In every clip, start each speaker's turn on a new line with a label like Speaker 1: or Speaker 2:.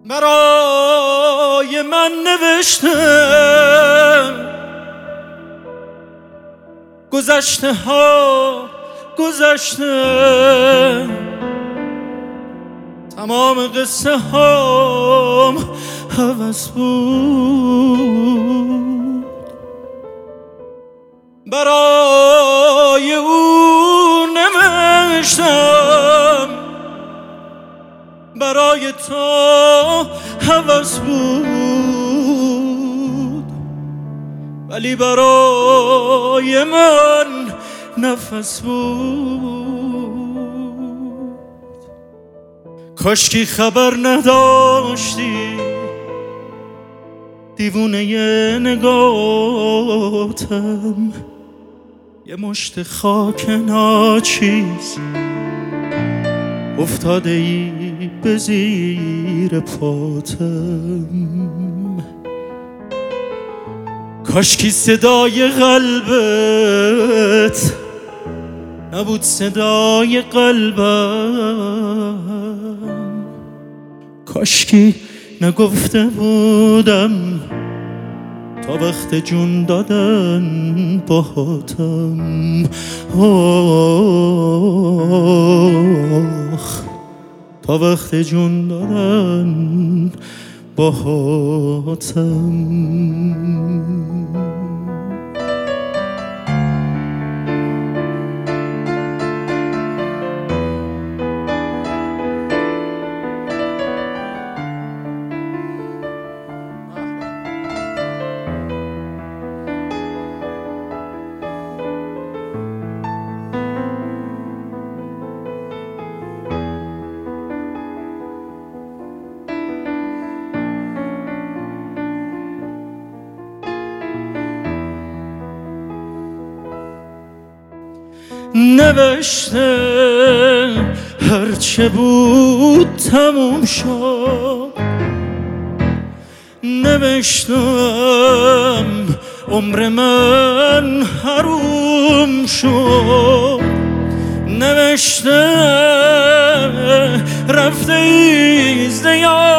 Speaker 1: برای من نوشته گذشته ها گذشته، تمام قصه هام هوس بود. برای او نوشتم، برای تو هوس بود، ولی برای من نفس بود. کاشکی خبر نداشتی دیوونه نگاتم، یه مشت خاک ناچیز افتاده ای به زیر پاتم. کاشکی صدای قلبت نبود صدای قلبم، کاشکی نگفته بودم تا وقت جون دادن باهاتم. تا وقت جون دادن باهاتم. نوشته هرچه بود تموم شد، نوشتم عمر من حروم شد، نوشته رفته ایزده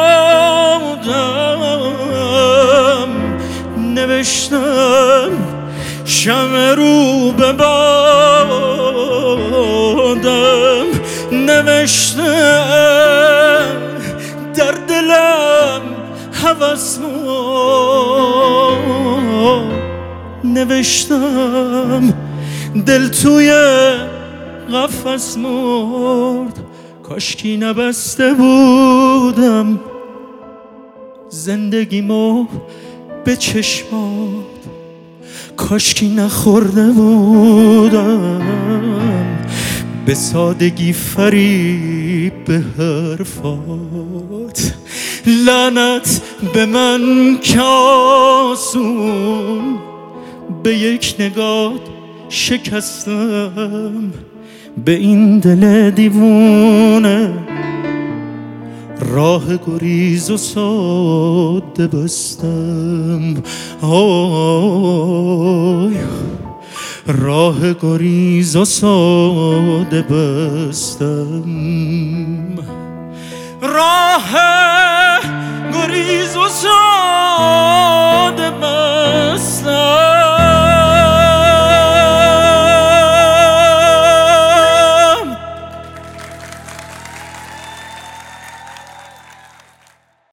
Speaker 1: یادم، نوشتم شمع رو به بادم، نوشتم در دلم هوس مرد، نوشتم دل توی قفس مرد. کاشکی نبسته بودم زندگیمو به چشمات، کاشکی نخورده بودم به سادگی فریب به حرفات. لعنت به من که آسون به یک نگاه شکستم، به این دل دیوونه راه گریز و ساده بستم. راه گریز و ساده بستم، راه گریز و ساده